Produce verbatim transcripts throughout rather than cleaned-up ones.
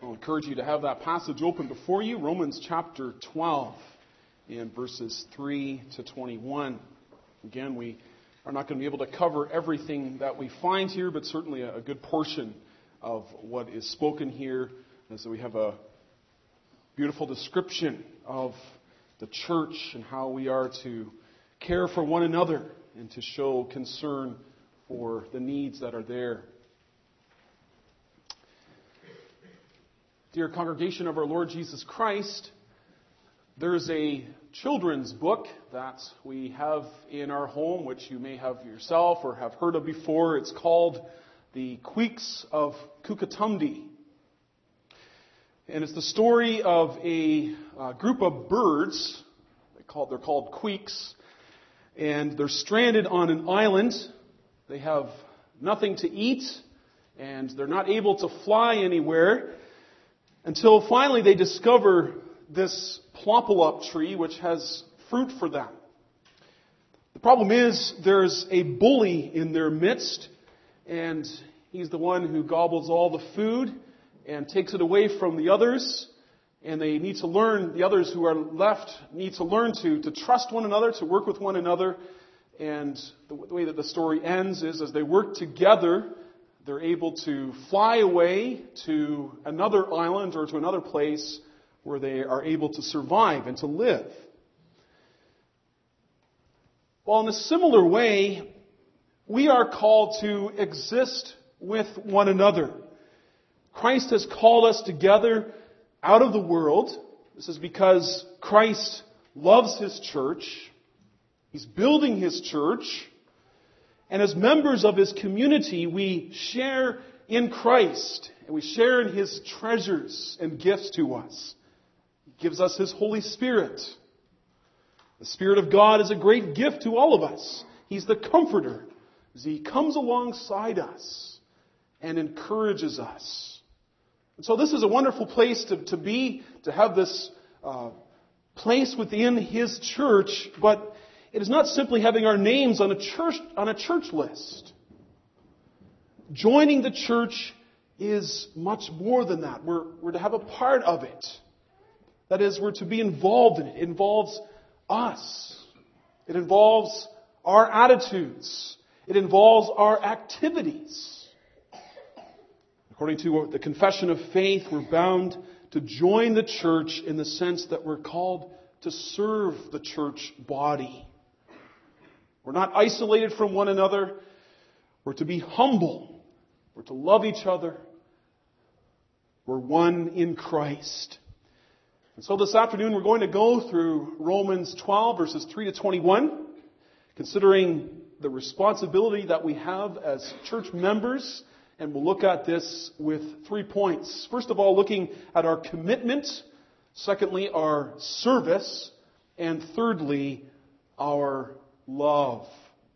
I'll encourage you to have that passage open before you, Romans chapter twelve, in verses three to twenty-one. Again, we are not going to be able to cover everything that we find here, but certainly a good portion of what is spoken here, as we have a beautiful description of the church and how we are to care for one another and to show concern for the needs that are there. Dear congregation of our Lord Jesus Christ, there's a children's book that we have in our home, which you may have yourself or have heard of before. It's called The Queeks of Kookatumdi. And it's the story of a, a group of birds. They call, they're called queeks. And they're stranded on an island. They have nothing to eat. And they're not able to fly anywhere. Until finally they discover this plompolup tree which has fruit for them. The problem is there's a bully in their midst, and he's the one who gobbles all the food and takes it away from the others. And they need to learn, the others who are left need to learn to, to trust one another, to work with one another. And the, the way that the story ends is as they work together, they're able to fly away to another island or to another place where they are able to survive and to live. Well, in a similar way, we are called to exist with one another. Christ has called us together out of the world. This is because Christ loves His church. He's building His church. And as members of His community, we share in Christ, and we share in His treasures and gifts to us. He gives us His Holy Spirit. The Spirit of God is a great gift to all of us. He's the comforter, as He comes alongside us and encourages us. And so this is a wonderful place to, to be, to have this uh, place within His church, but it is not simply having our names on a church on a church list. Joining the church is much more than that. We're, we're to have a part of it. That is, we're to be involved in it. It involves us. It involves our attitudes. It involves our activities. According to the Confession of Faith, we're bound to join the church in the sense that we're called to serve the church body. We're not isolated from one another. We're to be humble. We're to love each other. We're one in Christ. And so this afternoon we're going to go through Romans twelve, verses three to twenty-one, considering the responsibility that we have as church members. And we'll look at this with three points. First of all, looking at our commitment. Secondly, our service. And thirdly, our love.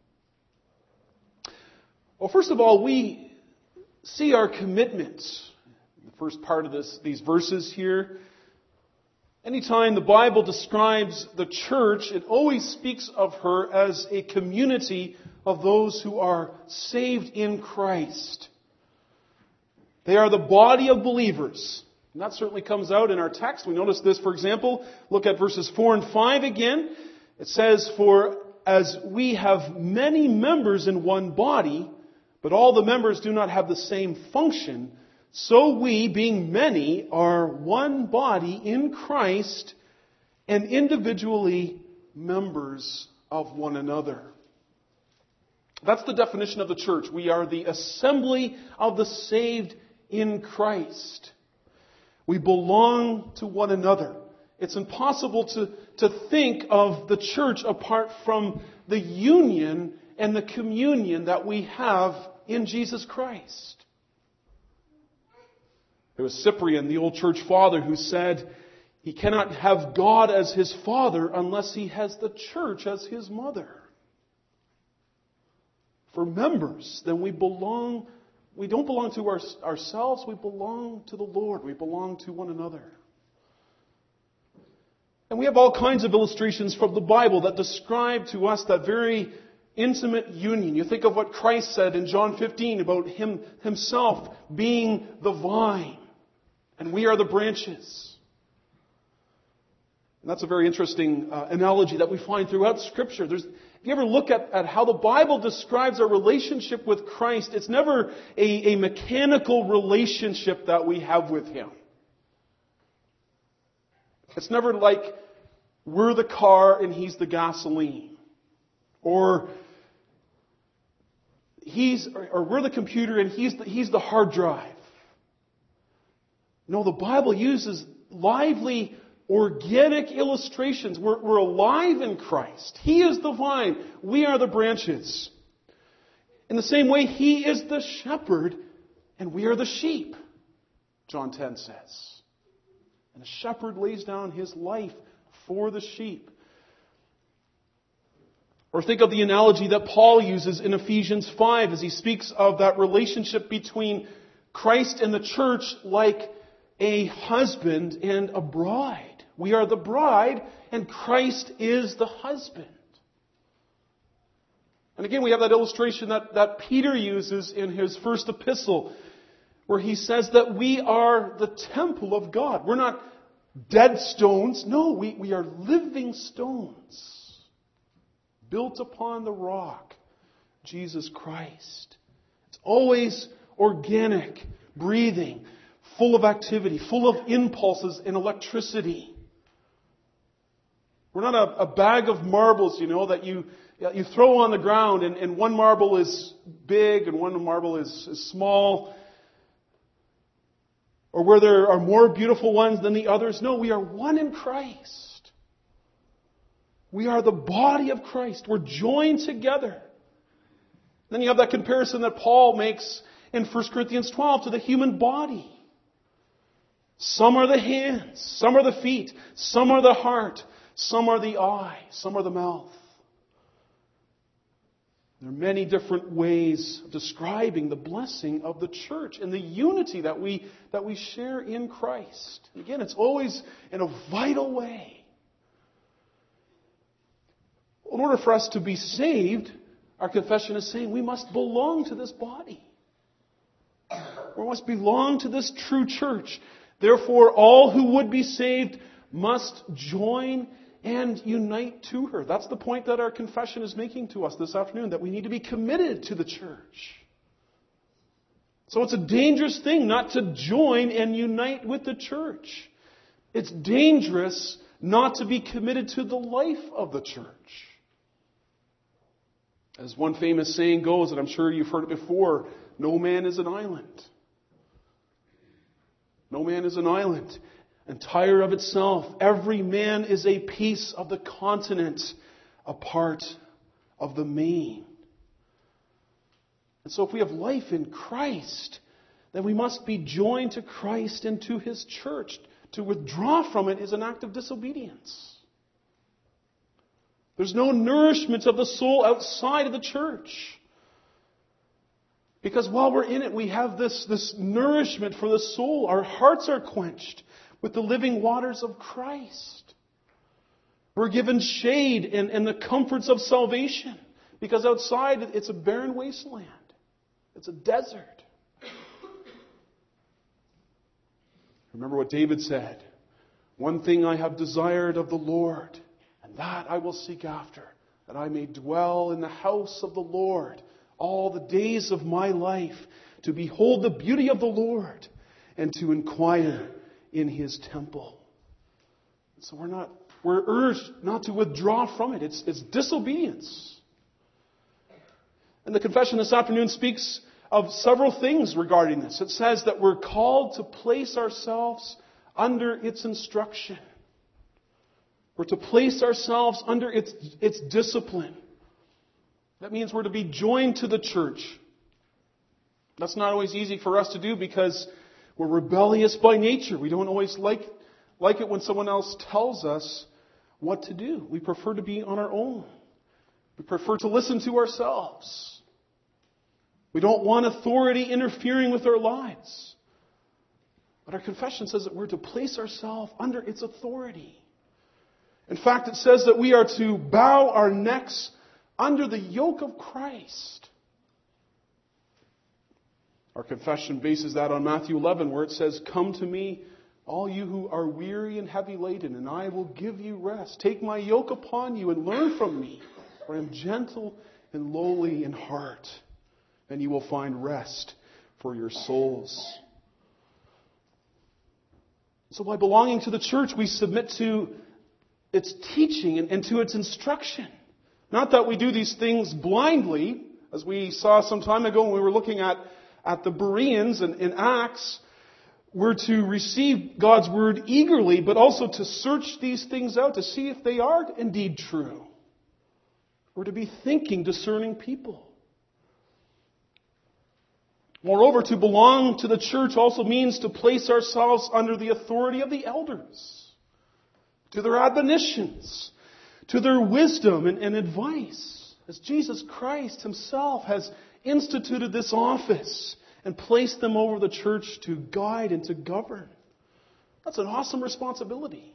Well, first of all, we see our commitment. The first part of this, these verses here. Anytime the Bible describes the church, it always speaks of her as a community of those who are saved in Christ. They are the body of believers. And that certainly comes out in our text. We notice this, for example, look at verses four and five again. It says, "For as we have many members in one body, but all the members do not have the same function, so we, being many, are one body in Christ and individually members of one another." That's the definition of the church. We are the assembly of the saved in Christ. We belong to one another. It's impossible to, to think of the church apart from the union and the communion that we have in Jesus Christ. There was Cyprian, the old church father, who said he cannot have God as his father unless he has the church as his mother. For members, then we belong, we don't belong to our, ourselves, we belong to the Lord. We belong to one another. And we have all kinds of illustrations from the Bible that describe to us that very intimate union. You think of what Christ said in John fifteen about Him Himself being the vine and we are the branches. And that's a very interesting uh, analogy that we find throughout Scripture. There's, if you ever look at, at how the Bible describes our relationship with Christ, it's never a, a mechanical relationship that we have with Him. It's never like we're the car and He's the gasoline. Or He's, or, or we're the computer and He's the, He's the hard drive. No, the Bible uses lively, organic illustrations. We're, we're alive in Christ. He is the vine. We are the branches. In the same way, He is the shepherd and we are the sheep, John ten says. And the shepherd lays down his life for the sheep. Or think of the analogy that Paul uses in Ephesians five as he speaks of that relationship between Christ and the church like a husband and a bride. We are the bride and Christ is the husband. And again, we have that illustration that, that Peter uses in his first epistle where he says that we are the temple of God. We're not dead stones. No, we, we are living stones. Built upon the rock, Jesus Christ. It's always organic, breathing, full of activity, full of impulses and electricity. We're not a, a bag of marbles, you know, that you you throw on the ground and, and one marble is big and one marble is, is small. Or where there are more beautiful ones than the others. No, we are one in Christ. We are the body of Christ. We're joined together. Then you have that comparison that Paul makes in First Corinthians twelve to the human body. Some are the hands, some are the feet, some are the heart, some are the eye, some are the mouth. There are many different ways of describing the blessing of the church and the unity that we, that we share in Christ. Again, it's always in a vital way. In order for us to be saved, our confession is saying we must belong to this body. We must belong to this true church. Therefore, all who would be saved must join and unite to her. That's the point that our confession is making to us this afternoon, that we need to be committed to the church. So it's a dangerous thing not to join and unite with the church. It's dangerous not to be committed to the life of the church. As one famous saying goes, and I'm sure you've heard it before, no man is an island. No man is an island. Entire of itself. Every man is a piece of the continent, a part of the main. And so if we have life in Christ, then we must be joined to Christ and to His church. To withdraw from it is an act of disobedience. There's no nourishment of the soul outside of the church. Because while we're in it, we have this, this nourishment for the soul. Our hearts are quenched with the living waters of Christ. We're given shade and, and the comforts of salvation. Because outside, it's a barren wasteland. It's a desert. Remember what David said. One thing I have desired of the Lord, and that I will seek after, that I may dwell in the house of the Lord all the days of my life, to behold the beauty of the Lord and to inquire in His temple. So we're not, we're urged not to withdraw from it. It's, it's disobedience. And the confession this afternoon speaks of several things regarding this. It says that we're called to place ourselves under its instruction. We're to place ourselves under its, its discipline. That means we're to be joined to the church. That's not always easy for us to do because we're rebellious by nature. We don't always like, like it when someone else tells us what to do. We prefer to be on our own. We prefer to listen to ourselves. We don't want authority interfering with our lives. But our confession says that we're to place ourselves under its authority. In fact, it says that we are to bow our necks under the yoke of Christ. Our confession bases that on Matthew eleven, where it says, "Come to me, all you who are weary and heavy laden, and I will give you rest. Take my yoke upon you and learn from me, for I am gentle and lowly in heart, and you will find rest for your souls." So by belonging to the church, we submit to its teaching and, and to its instruction. Not that we do these things blindly, as we saw some time ago when we were looking at, at the Bereans in, in Acts. We're to receive God's word eagerly, but also to search these things out to see if they are indeed true. We're to be thinking, discerning people. Moreover, to belong to the church also means to place ourselves under the authority of the elders, to their admonitions, to their wisdom and, and advice, as Jesus Christ himself has instituted this office and placed them over the church to guide and to govern. That's an awesome responsibility.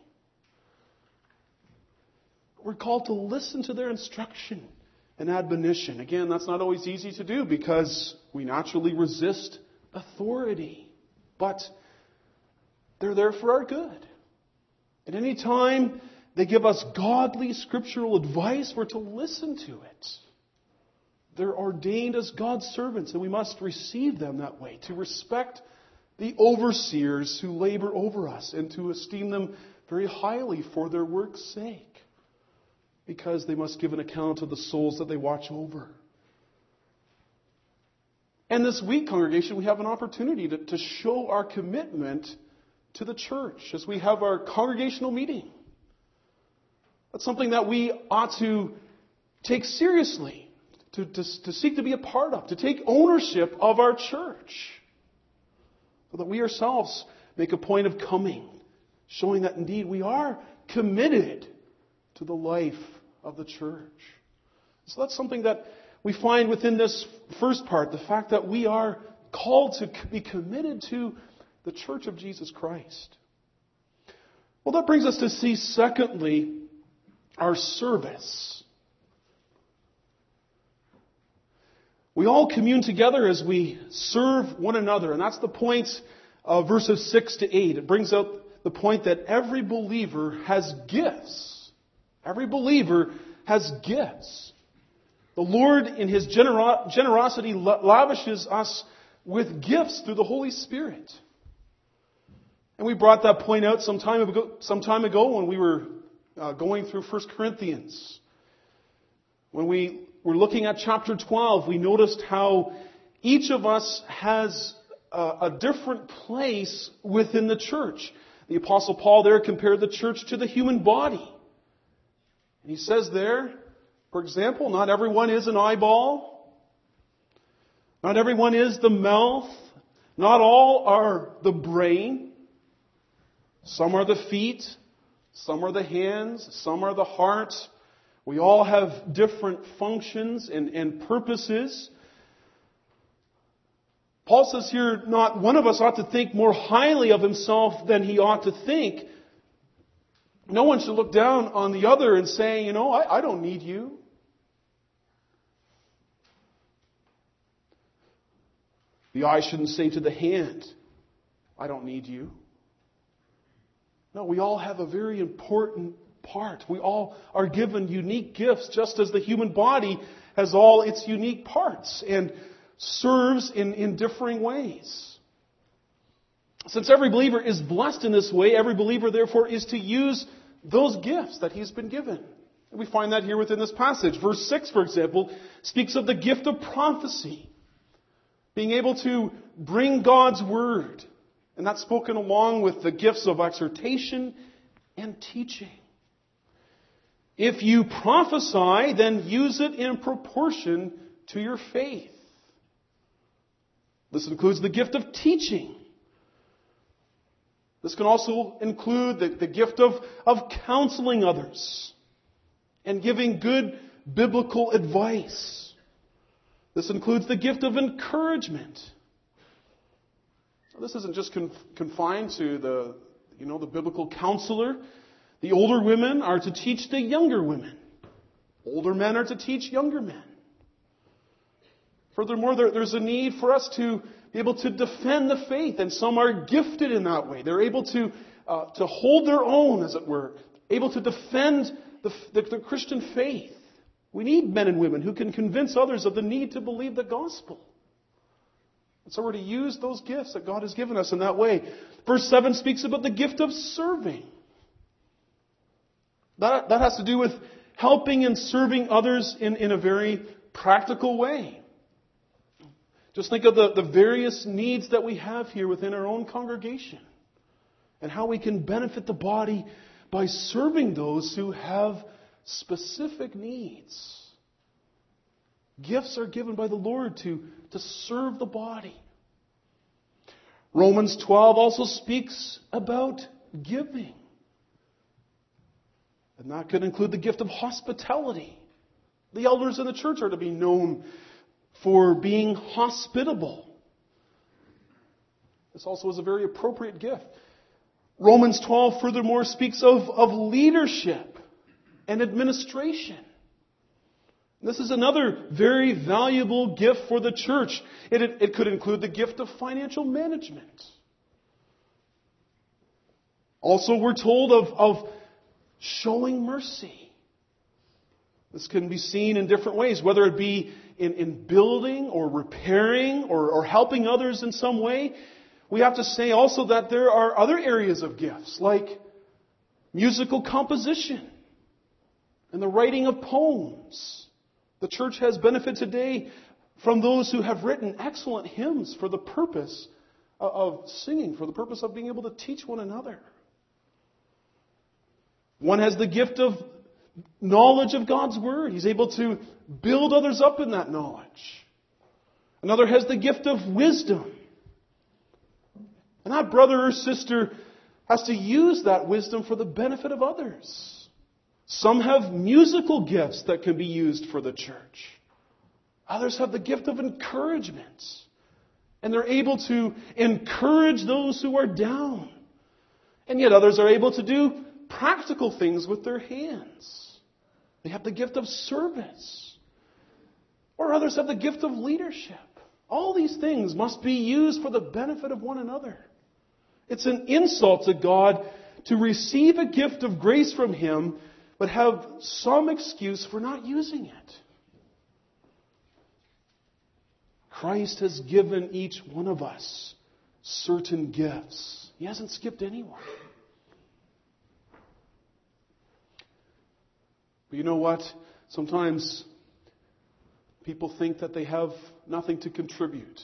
We're called to listen to their instruction and admonition. Again, that's not always easy to do because we naturally resist authority. But they're there for our good. At any time they give us godly scriptural advice, we're to listen to it. They're ordained as God's servants, and we must receive them that way, to respect the overseers who labor over us and to esteem them very highly for their work's sake, because they must give an account of the souls that they watch over. And this week, congregation, we have an opportunity to, to show our commitment to the church as we have our congregational meeting. That's something that we ought to take seriously, to, to, to seek to be a part of, to take ownership of our church, so that we ourselves make a point of coming, showing that indeed we are committed to the life of the church. So that's something that we find within this first part, the fact that we are called to be committed to the church of Jesus Christ. Well, that brings us to see, secondly, our service. We all commune together as we serve one another, and that's the point of verses six to eight. It brings out the point that every believer has gifts. Every believer has gifts. The Lord, in His genero- generosity, lavishes us with gifts through the Holy Spirit. And we brought that point out some time ago, some time ago when we were uh, going through First Corinthians. When we were looking at chapter twelve, we noticed how each of us has a, a different place within the church. The Apostle Paul there compared the church to the human body. And he says there, for example, not everyone is an eyeball. Not everyone is the mouth. Not all are the brain. Some are the feet. Some are the hands. Some are the heart. We all have different functions and, and purposes. Paul says here, not one of us ought to think more highly of himself than he ought to think. No one should look down on the other and say, you know, I, I don't need you. The eye shouldn't say to the hand, I don't need you. No, we all have a very important part. We all are given unique gifts, just as the human body has all its unique parts and serves in, in differing ways. Since every believer is blessed in this way, every believer therefore is to use those gifts that he's been given. And we find that here within this passage. Verse six, for example, speaks of the gift of prophecy. Being able to bring God's word. And that's spoken along with the gifts of exhortation and teaching. If you prophesy, then use it in proportion to your faith. This includes the gift of teaching. This can also include the, the gift of, of counseling others and giving good biblical advice. This includes the gift of encouragement. This isn't just conf- confined to the, you know, the biblical counselor. The older women are to teach the younger women. Older men are to teach younger men. Furthermore, there, there's a need for us to able to defend the faith, and some are gifted in that way. They're able to uh, to hold their own, as it were, able to defend the, the, the Christian faith. We need men and women who can convince others of the need to believe the gospel. And so we're to use those gifts that God has given us in that way. Verse seven speaks about the gift of serving. That, that has to do with helping and serving others in, in a very practical way. Just think of the, the various needs that we have here within our own congregation and how we can benefit the body by serving those who have specific needs. Gifts are given by the Lord to, to serve the body. Romans twelve also speaks about giving. And that could include the gift of hospitality. The elders in the church are to be known for being hospitable. This also is a very appropriate gift. Romans twelve furthermore speaks of, of leadership and administration. This is another very valuable gift for the church. It, it, it could include the gift of financial management. Also, we're told of, of showing mercy. This can be seen in different ways, whether it be in, in building or repairing or, or helping others in some way. We have to say also that there are other areas of gifts, like musical composition and the writing of poems. The church has benefit today from those who have written excellent hymns for the purpose of singing, for the purpose of being able to teach one another. One has the gift of knowledge of God's Word. He's able to build others up in that knowledge. Another has the gift of wisdom. And that brother or sister has to use that wisdom for the benefit of others. Some have musical gifts that can be used for the church. Others have the gift of encouragement. And they're able to encourage those who are down. And yet others are able to do practical things with their hands. They have the gift of service. Or others have the gift of leadership. All these things must be used for the benefit of one another. It's an insult to God to receive a gift of grace from Him, but have some excuse for not using it. Christ has given each one of us certain gifts. He hasn't skipped anyone. But you know what? Sometimes people think that they have nothing to contribute.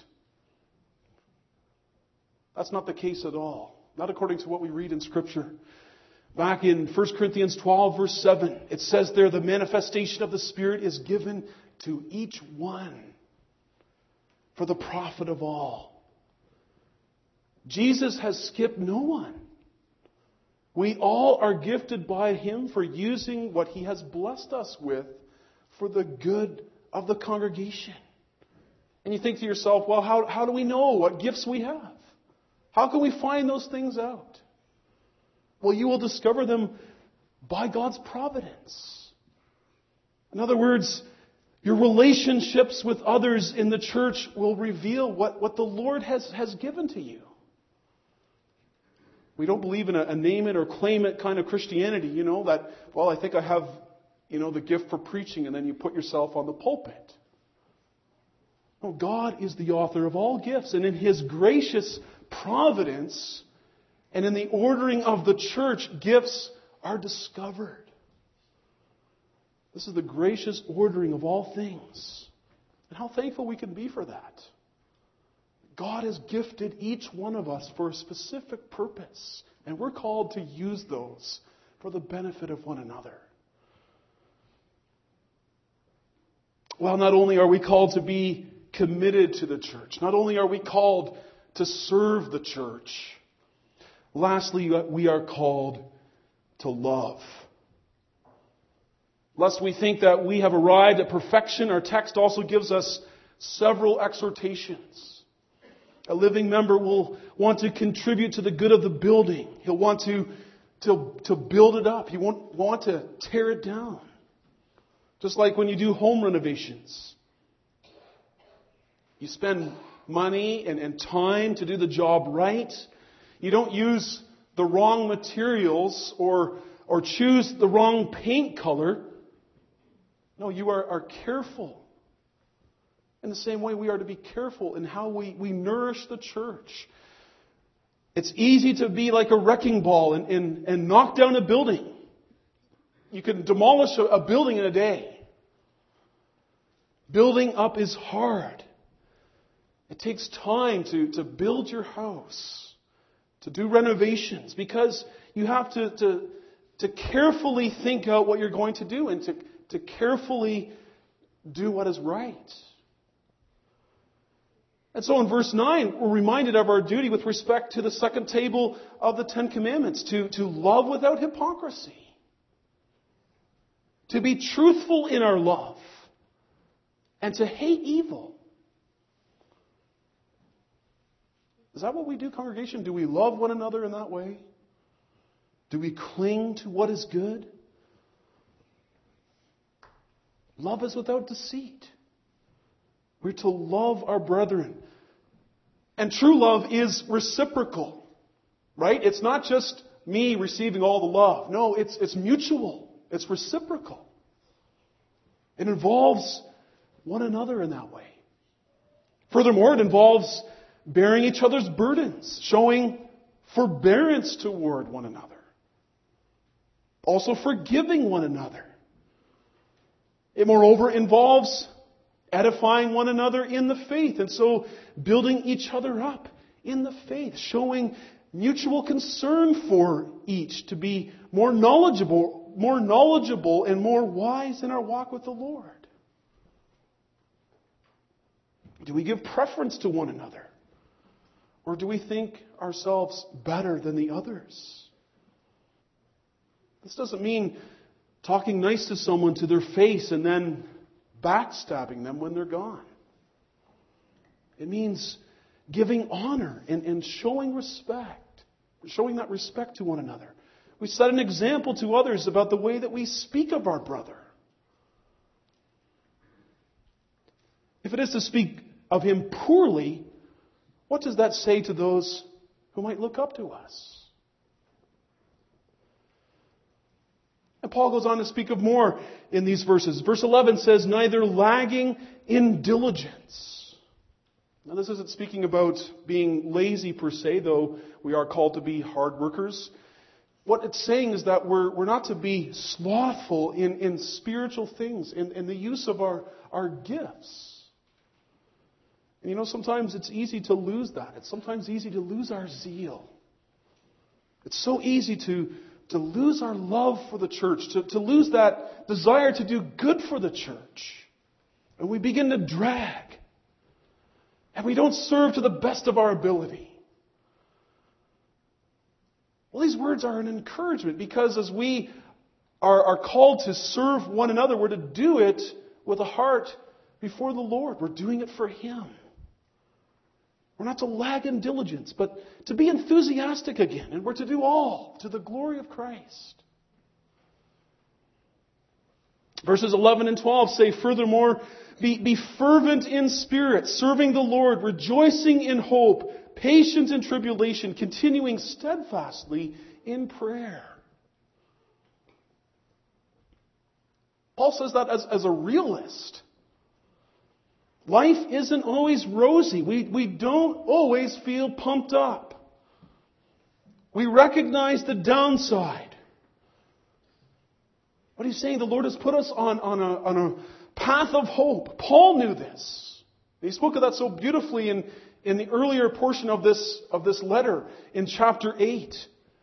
That's not the case at all. Not according to what we read in Scripture. Back in First Corinthians twelve, verse seven, it says there, the manifestation of the Spirit is given to each one for the profit of all. Jesus has skipped no one. We all are gifted by Him for using what He has blessed us with for the good of the congregation. And you think to yourself, well, how, how do we know what gifts we have? How can we find those things out? Well, you will discover them by God's providence. In other words, your relationships with others in the church will reveal what, what the Lord has, has given to you. We don't believe in a, a name it or claim it kind of Christianity, you know, that, well, I think I have, you know, the gift for preaching, and then you put yourself on the pulpit. No, God is the author of all gifts, and in His gracious providence and in the ordering of the church, gifts are discovered. This is the gracious ordering of all things. And how thankful we can be for that. God has gifted each one of us for a specific purpose. And we're called to use those for the benefit of one another. Well, not only are we called to be committed to the church, not only are we called to serve the church, lastly, we are called to love. Lest we think that we have arrived at perfection, our text also gives us several exhortations. A living member will want to contribute to the good of the building. He'll want to, to, to build it up. He won't want to tear it down. Just like when you do home renovations. You spend money and, and time to do the job right. You don't use the wrong materials or, or choose the wrong paint color. No, you are, are careful. In the same way, we are to be careful in how we, we nourish the church. It's easy to be like a wrecking ball and, and, and knock down a building. You can demolish a, a building in a day. Building up is hard. It takes time to, to build your house, to do renovations, because you have to, to, to carefully think out what you're going to do and to, to carefully do what is right. And so in verse nine, we're reminded of our duty with respect to the second table of the Ten Commandments, to, to love without hypocrisy, to be truthful in our love, and to hate evil. Is that what we do, congregation? Do we love one another in that way? Do we cling to what is good? Love is without deceit. We're to love our brethren. And true love is reciprocal, right? It's not just me receiving all the love. No, it's, it's mutual. It's reciprocal. It involves one another in that way. Furthermore, it involves bearing each other's burdens, showing forbearance toward one another. Also forgiving one another. It moreover involves edifying one another in the faith, and so building each other up in the faith, showing mutual concern for each to be more knowledgeable, more knowledgeable and more wise in our walk with the Lord. Do we give preference to one another? Or do we think ourselves better than the others? This doesn't mean talking nice to someone to their face and then backstabbing them when they're gone. It means giving honor and, and showing respect, showing that respect to one another. We set an example to others about the way that we speak of our brother. If it is to speak of him poorly, what does that say to those who might look up to us? And Paul goes on to speak of more in these verses. Verse eleven says, neither lagging in diligence. Now this isn't speaking about being lazy per se, though we are called to be hard workers. What it's saying is that we're, we're not to be slothful in, in spiritual things, in, in the use of our, our gifts. And you know, sometimes it's easy to lose that. It's sometimes easy to lose our zeal. It's so easy to, to lose our love for the church, to, to lose that desire to do good for the church. And we begin to drag. And we don't serve to the best of our ability. Well, these words are an encouragement, because as we are, are called to serve one another, we're to do it with a heart before the Lord. We're doing it for Him. We're not to lag in diligence, but to be enthusiastic again. And we're to do all to the glory of Christ. Verses eleven and twelve say, furthermore, be, be fervent in spirit, serving the Lord, rejoicing in hope, patient in tribulation, continuing steadfastly in prayer. Paul says that as, as a realist. Life isn't always rosy. We, we don't always feel pumped up. We recognize the downside. What he's saying, the Lord has put us on, on, a, on a path of hope. Paul knew this. He spoke of that so beautifully in, in the earlier portion of this, of this letter in chapter eight.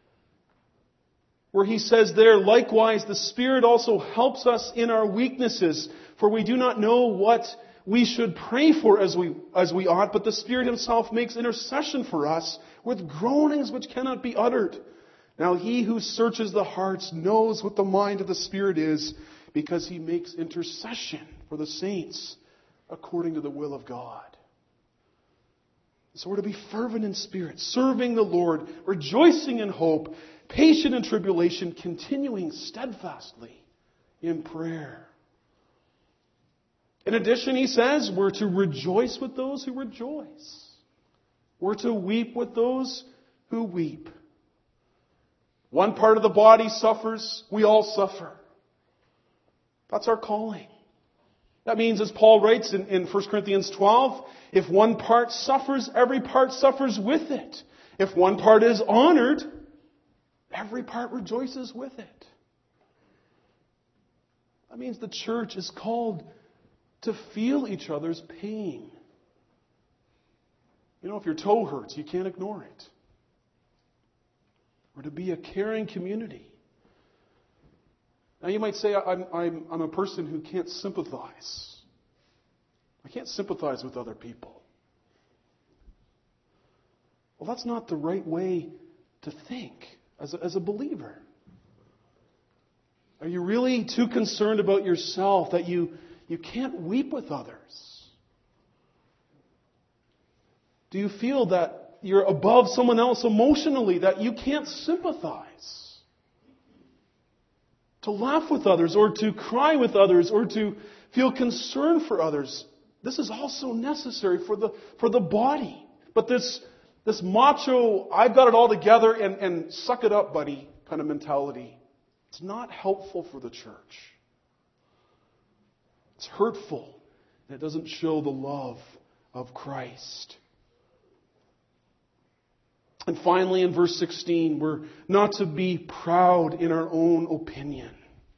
Where he says there, likewise, the Spirit also helps us in our weaknesses, for we do not know what we should pray for as we, as we ought, but the Spirit Himself makes intercession for us with groanings which cannot be uttered. Now He who searches the hearts knows what the mind of the Spirit is, because He makes intercession for the saints according to the will of God. So we're to be fervent in spirit, serving the Lord, rejoicing in hope, patient in tribulation, continuing steadfastly in prayer. In addition, he says, we're to rejoice with those who rejoice. We're to weep with those who weep. One part of the body suffers, we all suffer. That's our calling. That means, as Paul writes in, in First Corinthians twelve, if one part suffers, every part suffers with it. If one part is honored, every part rejoices with it. That means the church is called to feel each other's pain. You know, if your toe hurts, you can't ignore it. Or to be a caring community. Now you might say, I'm, I'm, I'm a person who can't sympathize. I can't sympathize with other people. Well, that's not the right way to think as a, as a believer. Are you really too concerned about yourself that you, you can't weep with others? Do you feel that you're above someone else emotionally, that you can't sympathize? To laugh with others, or to cry with others, or to feel concern for others. This is also necessary for the, for the body. But this, this macho, I've got it all together and, and suck it up, buddy, kind of mentality, it's not helpful for the church. It's hurtful, and it doesn't show the love of Christ. And finally, in verse sixteen, we're not to be proud in our own opinion.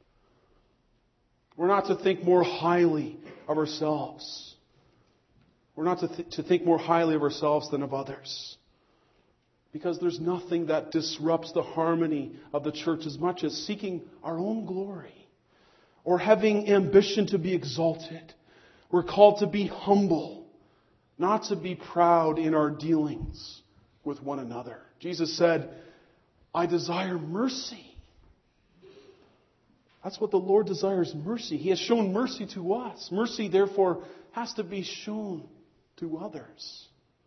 We're not to think more highly of ourselves. We're not to, th- to think more highly of ourselves than of others. Because there's nothing that disrupts the harmony of the church as much as seeking our own glory or having ambition to be exalted. We're called to be humble, not to be proud in our dealings with one another. Jesus said, I desire mercy. That's what the Lord desires, mercy. He has shown mercy to us. Mercy, therefore, has to be shown to others.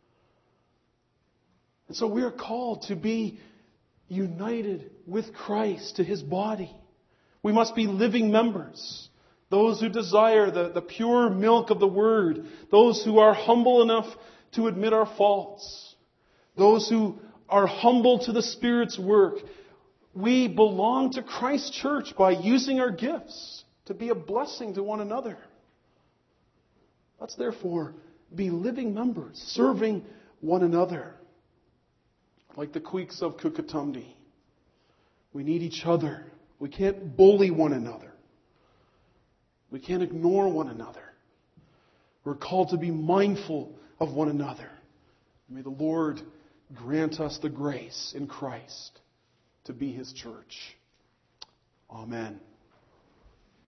And so we are called to be united with Christ to His body. We must be living members. Those who desire the, the pure milk of the Word. Those who are humble enough to admit our faults. Those who are humble to the Spirit's work. We belong to Christ's church by using our gifts to be a blessing to one another. Let's therefore be living members, serving one another. Like the Queeks of Kukatumdi. We need each other. We can't bully one another. We can't ignore one another. We're called to be mindful of one another. May the Lord grant us the grace in Christ to be His church. Amen.